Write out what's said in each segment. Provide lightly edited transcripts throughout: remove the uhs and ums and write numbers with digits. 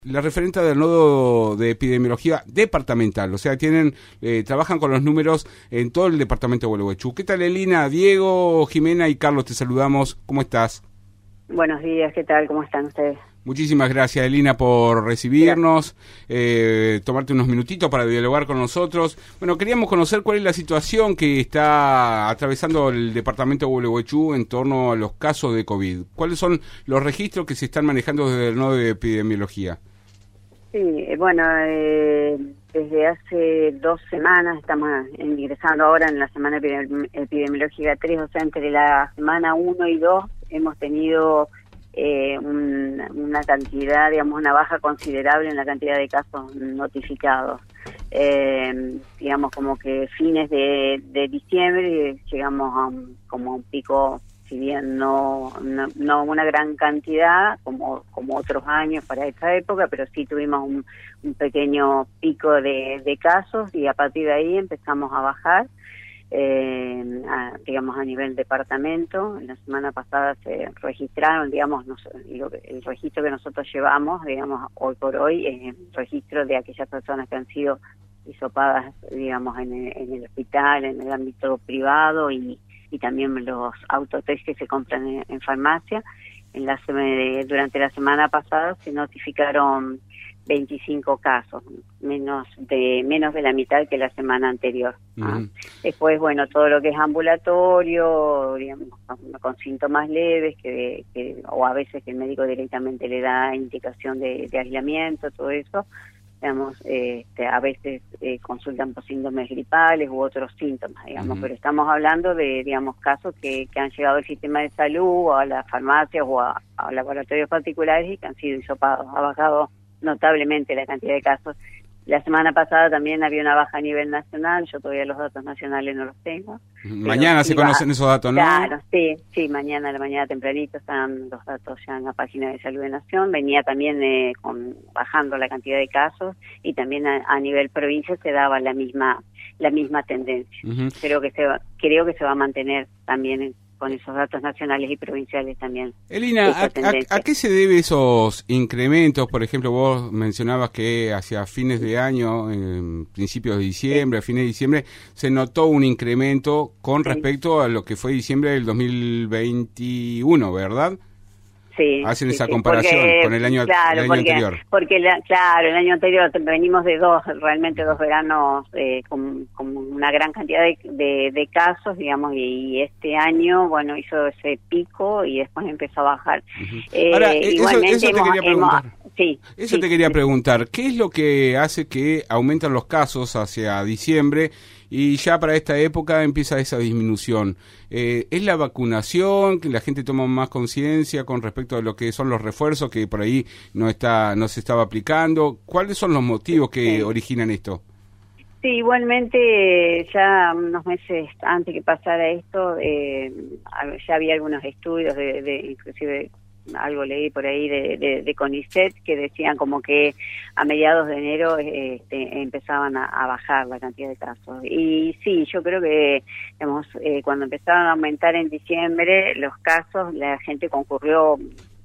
La referenta del nodo de epidemiología departamental, o sea, trabajan con los números en todo el departamento de Gualeguaychú. ¿Qué tal, Elina? Diego, Jimena y Carlos, te saludamos. ¿Cómo estás? Buenos días, ¿qué tal? ¿Cómo están ustedes? Muchísimas gracias, Elina, por recibirnos, tomarte unos minutitos para dialogar con nosotros. Bueno, queríamos conocer cuál es la situación que está atravesando el departamento de Gualeguaychú en torno a los casos de COVID. ¿Cuáles son los registros que se están manejando desde el nodo de epidemiología? Sí, bueno, desde hace 2 semanas estamos ingresando ahora en la semana epidemiológica 3, o sea, entre la semana 1 y 2 hemos tenido una cantidad, digamos, una baja considerable en la cantidad de casos notificados. Digamos, como que fines de diciembre llegamos a como un pico, si bien no una gran cantidad como otros años para esta época, pero sí tuvimos un pequeño pico de casos y a partir de ahí empezamos a bajar, digamos, a nivel departamento. La semana pasada se registraron, digamos, el registro que nosotros llevamos, digamos, hoy por hoy, es el registro de aquellas personas que han sido hisopadas, digamos, en el hospital, en el ámbito privado y también los autotest que se compran en farmacia. Durante la semana pasada se notificaron 25 casos, menos de la mitad que la semana anterior. Uh-huh. Después, bueno, todo lo que es ambulatorio, digamos, con síntomas leves, o a veces que el médico directamente le da indicación de aislamiento, todo eso. Digamos, a veces consultan por síndromes gripales u otros síntomas, digamos, pero estamos hablando de, digamos, casos que han llegado al sistema de salud o a las farmacias o a laboratorios particulares y que han sido hisopados. Ha bajado notablemente la cantidad de casos. La semana pasada también había una baja a nivel nacional, yo todavía los datos nacionales no los tengo. Mañana se conocen esos datos, ¿no? Claro, sí, mañana a la mañana tempranito están los datos ya en la página de Salud de Nación. Venía también bajando la cantidad de casos y también a nivel provincia se daba la misma tendencia. Uh-huh. Creo que se va a mantener también con esos datos nacionales y provinciales también. Elina, ¿a qué se debe esos incrementos? Por ejemplo, vos mencionabas que hacia fines de año, en principios de diciembre, a fines de diciembre, se notó un incremento con respecto a lo que fue diciembre del 2021, ¿verdad? Sí, hacen esa comparación con el año anterior. Porque el año anterior venimos de realmente dos veranos con una gran cantidad de casos, digamos, y este año, bueno, hizo ese pico y después empezó a bajar. Uh-huh. Ahora, eso te quería preguntar, ¿qué es lo que hace que aumentan los casos hacia diciembre y ya para esta época empieza esa disminución? ¿Es la vacunación, que la gente toma más conciencia con respecto a lo que son los refuerzos que por ahí no se estaba aplicando? ¿Cuáles son los motivos que originan esto? Sí, igualmente ya unos meses antes que pasara esto, ya había algunos estudios inclusive algo leí por ahí de CONICET que decían como que a mediados de enero empezaban a bajar la cantidad de casos. Y sí, yo creo que, digamos, cuando empezaron a aumentar en diciembre los casos, la gente concurrió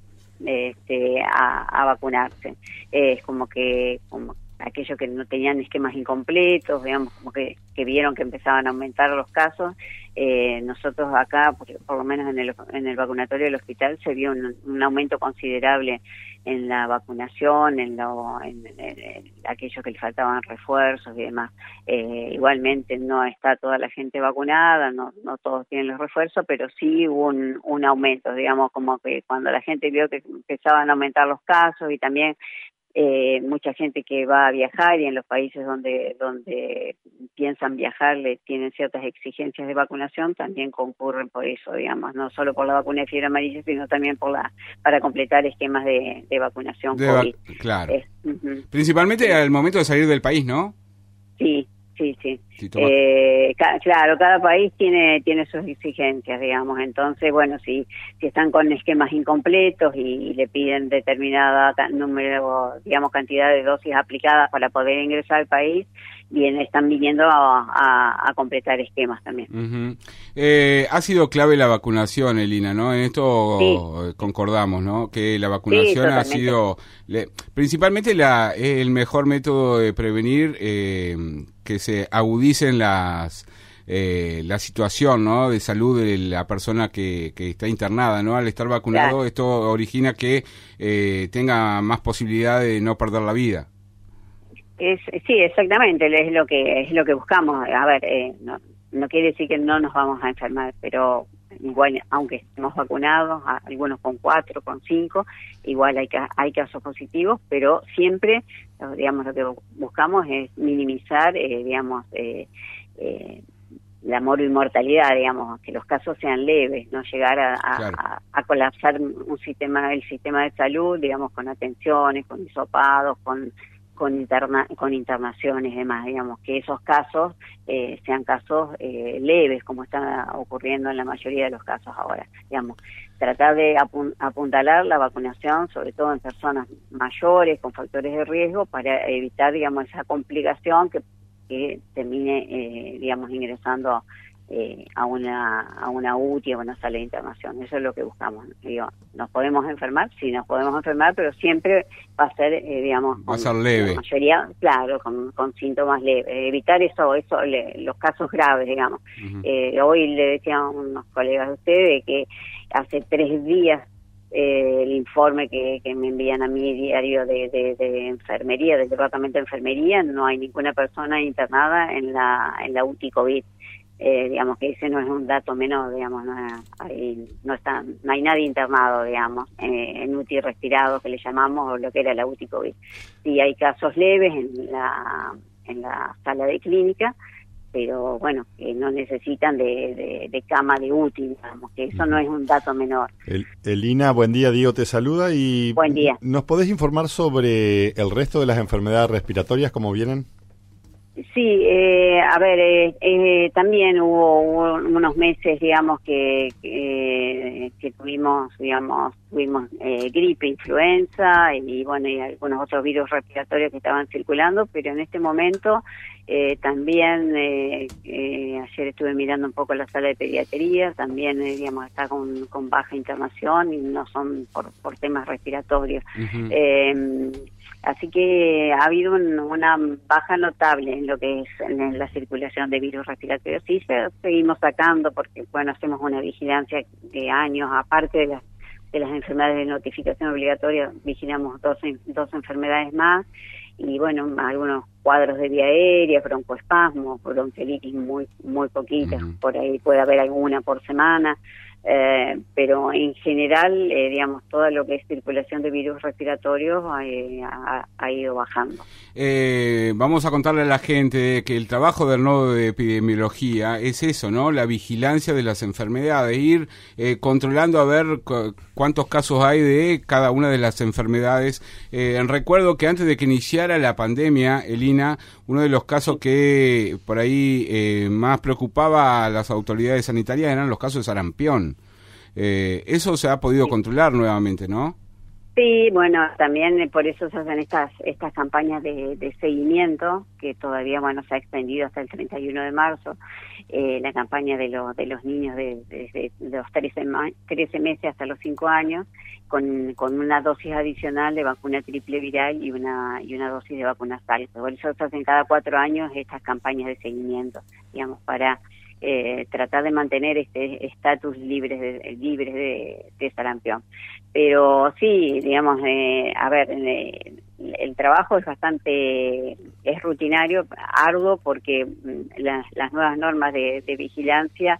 a vacunarse. Es como aquellos que no tenían esquemas incompletos, digamos, como que vieron que empezaban a aumentar los casos. Nosotros acá, por lo menos en el vacunatorio del hospital, se vio un aumento considerable en la vacunación, en aquellos que le faltaban refuerzos y demás. Igualmente no está toda la gente vacunada, no todos tienen los refuerzos, pero sí hubo un aumento, digamos, como que cuando la gente vio que empezaban a aumentar los casos y también mucha gente que va a viajar y en los países donde piensan viajar le tienen ciertas exigencias de vacunación, también concurren por eso, digamos, no solo por la vacuna de fiebre amarilla, sino también para completar esquemas de vacunación COVID. Claro. Principalmente al momento de salir del país, ¿no? Sí, sí. Claro, cada país tiene sus exigencias, digamos. Entonces, bueno, si están con esquemas incompletos y le piden determinada número, digamos, cantidad de dosis aplicadas para poder ingresar al país, están viniendo a completar esquemas también. Ha sido clave la vacunación, Elina, ¿no? En esto sí. Concordamos, ¿no? Que la vacunación ha sido principalmente el mejor método de prevenir que se agudicen la situación, ¿no? De salud de la persona que está internada, ¿no? Al estar vacunado, claro. Esto origina que tenga más posibilidad de no perder la vida. Sí, exactamente, es lo que buscamos. A ver, no quiere decir que no nos vamos a enfermar, pero igual, aunque estemos vacunados, algunos con 4, con 5, igual hay casos positivos, pero siempre, digamos, lo que buscamos es minimizar, la mortalidad, digamos, que los casos sean leves, no llegar a colapsar el sistema de salud, digamos, con atenciones, con hisopados, con internaciones y demás, digamos, que esos casos sean casos leves, como está ocurriendo en la mayoría de los casos ahora, digamos. Tratar de apuntalar la vacunación, sobre todo en personas mayores, con factores de riesgo, para evitar, digamos, esa complicación que termine, digamos, ingresando a una UTI, a una sala de internación. Eso es lo que buscamos. Digo, nos podemos enfermar, sí nos podemos enfermar, pero siempre va a ser, digamos, va a ser leve. La mayoría, claro, con síntomas leves. Evitar los casos graves, digamos. Hoy le decía a unos colegas de ustedes que hace 3 días el informe que me envían a mí diario de enfermería, del departamento de enfermería, no hay ninguna persona internada en la UTI COVID. Digamos que ese no es un dato menor, digamos, no hay nadie internado, digamos, en UTI respirado, que le llamamos, o lo que era la UTI COVID. Sí hay casos leves en la sala de clínica, pero bueno, que no necesitan de cama de UTI, digamos, que eso no es un dato menor. Elina, buen día, Diego te saluda y buen día. ¿Nos podés informar sobre el resto de las enfermedades respiratorias, cómo vienen? Sí, a ver, también hubo unos meses, digamos, que tuvimos gripe, influenza y bueno, y algunos otros virus respiratorios que estaban circulando, pero en este momento también, ayer estuve mirando un poco la sala de pediatría, también, digamos, está con baja internación y no son por temas respiratorios. Así que ha habido una baja notable en lo que es en la circulación de virus respiratorios. Sí, seguimos sacando porque, bueno, hacemos una vigilancia de años, aparte de las enfermedades de notificación obligatoria, vigilamos dos enfermedades más y, bueno, algunos cuadros de vía aérea, broncoespasmos, bronquiolitis muy poquitas, por ahí puede haber alguna por semana. Pero en general, digamos, todo lo que es circulación de virus respiratorios ha ido bajando. Vamos a contarle a la gente que el trabajo del nodo de epidemiología es eso, ¿no? La vigilancia de las enfermedades, ir controlando a ver cuántos casos hay de cada una de las enfermedades. Recuerdo que antes de que iniciara la pandemia, Elina, uno de los casos que por ahí más preocupaba a las autoridades sanitarias eran los casos de sarampión. Eso se ha podido controlar nuevamente, ¿no? Sí, bueno, también por eso se hacen estas campañas de seguimiento, que todavía, bueno, se ha extendido hasta el 31 de marzo, la campaña de los niños desde los 13 meses hasta los 5 años, con una dosis adicional de vacuna triple viral y una dosis de vacuna SARS. Por eso se hacen cada 4 años estas campañas de seguimiento, digamos, para tratar de mantener este estatus libres de sarampión. Pero sí, digamos, a ver, el trabajo es rutinario, arduo, porque las nuevas normas de vigilancia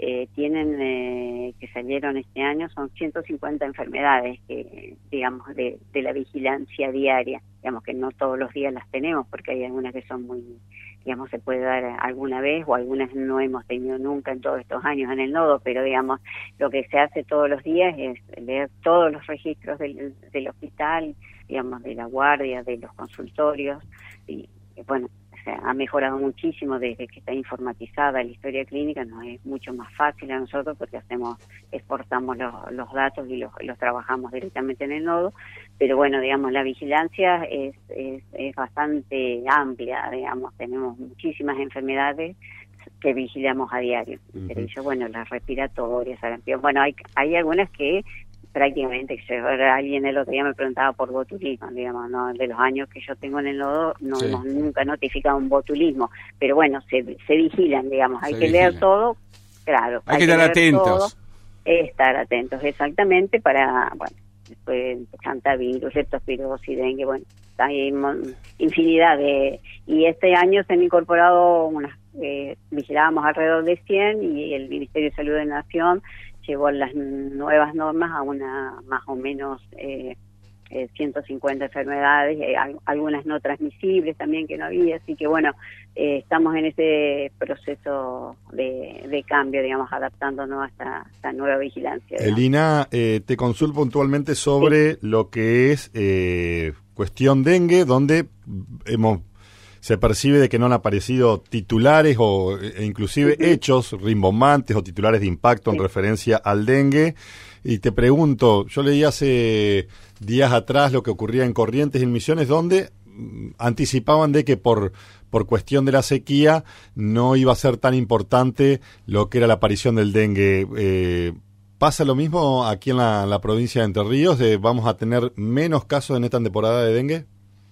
que salieron este año, son 150 enfermedades que, digamos, de la vigilancia diaria, digamos que no todos los días las tenemos, porque hay algunas que son muy, digamos, se puede dar alguna vez, o algunas no hemos tenido nunca en todos estos años en el nodo, pero, digamos, lo que se hace todos los días es leer todos los registros del hospital, digamos, de la guardia, de los consultorios, y bueno, ha mejorado muchísimo desde que está informatizada la historia clínica, nos es mucho más fácil a nosotros porque exportamos los datos y los trabajamos directamente en el nodo, pero bueno, digamos, la vigilancia es bastante amplia, digamos, tenemos muchísimas enfermedades que vigilamos a diario, entre ellos, bueno, las respiratorias, sarampión, bueno, hay algunas que prácticamente, alguien el otro día me preguntaba por botulismo, digamos, ¿no? De los años que yo tengo en el nodo, no hemos nunca notificado un botulismo, pero bueno, se vigilan, digamos, hay que leer todo, claro. Hay que estar atentos. Estar atentos, exactamente, para, bueno, después hantavirus, leptospirosis, dengue, bueno, hay infinidad y este año se han incorporado vigilábamos alrededor de 100 y el Ministerio de Salud de la Nación llevó las nuevas normas a una más o menos 150 enfermedades, algunas no transmisibles también que no había, así que bueno, estamos en ese proceso de cambio, digamos, adaptándonos a esta nueva vigilancia. Elina, te consulto puntualmente sobre lo que es cuestión dengue, donde se percibe de que no han aparecido titulares e inclusive hechos rimbombantes o titulares de impacto en referencia al dengue. Y te pregunto, yo leí hace días atrás lo que ocurría en Corrientes y en Misiones, donde anticipaban de que por cuestión de la sequía no iba a ser tan importante lo que era la aparición del dengue. ¿Pasa lo mismo aquí en la provincia de Entre Ríos? ¿Vamos a tener menos casos en esta temporada de dengue?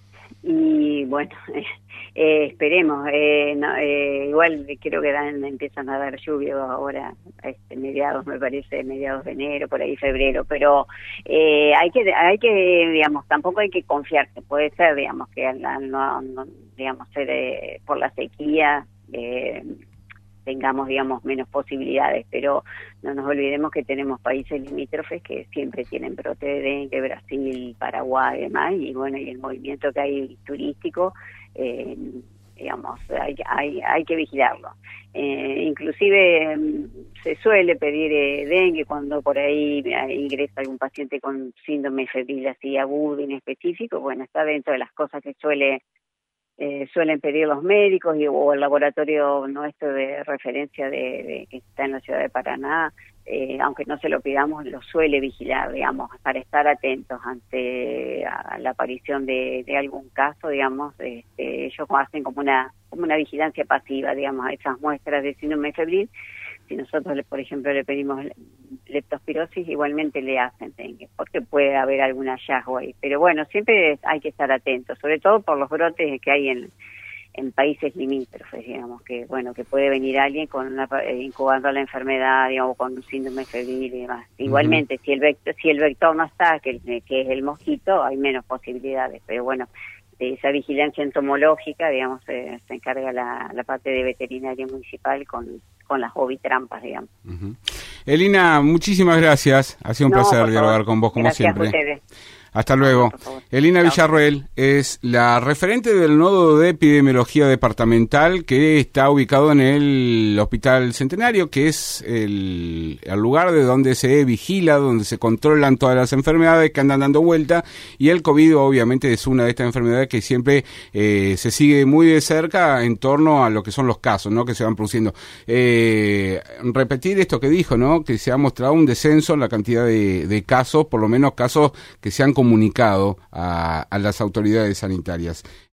Y bueno, esperemos. Igual creo que empiezan a dar lluvia ahora, mediados de enero, por ahí febrero, pero hay que digamos, tampoco hay que confiarse. Puede ser, digamos, que digamos, por la sequía tengamos, digamos, menos posibilidades, pero no nos olvidemos que tenemos países limítrofes que siempre tienen brote de dengue, Brasil, Paraguay y demás, y bueno, y el movimiento que hay turístico, digamos, hay que vigilarlo. Inclusive se suele pedir dengue cuando por ahí ingresa algún paciente con síndrome febril así agudo, inespecífico, bueno, está dentro de las cosas que suelen pedir los médicos o el laboratorio nuestro de referencia que está en la ciudad de Paraná, aunque no se lo pidamos, lo suele vigilar, digamos, para estar atentos ante la aparición de algún caso, digamos, ellos hacen como una vigilancia pasiva, digamos, a esas muestras de síndrome febril. Si nosotros, por ejemplo, le pedimos leptospirosis, igualmente le hacen dengue, porque puede haber algún hallazgo ahí. Pero bueno, siempre hay que estar atentos, sobre todo por los brotes que hay en países limítrofes, digamos, que bueno, que puede venir alguien incubando la enfermedad, digamos, con un síndrome febril y demás. Igualmente, si el vector no está, que es el mosquito, hay menos posibilidades, pero bueno, de esa vigilancia entomológica, digamos, se encarga la parte de veterinaria municipal con las ovitrampas, digamos. Elina, muchísimas gracias. Ha sido un placer dialogar con vos, como gracias siempre. A ustedes. Hasta luego. Elina Villarroel es la referente del Nodo de Epidemiología Departamental que está ubicado en el Hospital Centenario, que es el lugar de donde se vigila, donde se controlan todas las enfermedades que andan dando vuelta, y el COVID obviamente es una de estas enfermedades que siempre se sigue muy de cerca en torno a lo que son los casos, ¿no?, que se van produciendo. Repetir esto que dijo, ¿no?, que se ha mostrado un descenso en la cantidad de casos, por lo menos casos que se han comunicado a las autoridades sanitarias.